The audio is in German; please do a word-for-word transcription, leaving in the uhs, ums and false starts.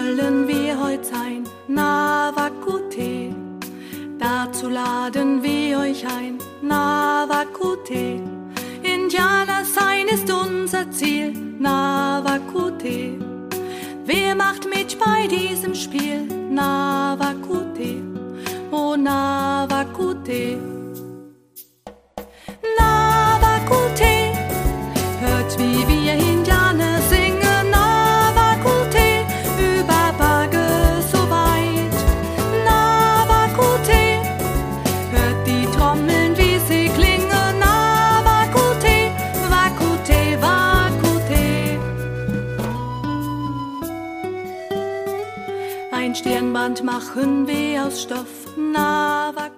wollen wir heut sein, Navakute. Dazu laden wir euch ein, Navakute. Indianer sein ist unser Ziel, Navakute. Wer macht mit bei diesem Spiel, Navakute, oh Navakute. Navakute, hört wie wir Indianer singen, Navakute, über Berge so weit. Navakute, hört die Trommeln, wie sie klingen, Navakute, Vakute, Vakute. Ein Stirnband machen wir aus Stoff, Navakute.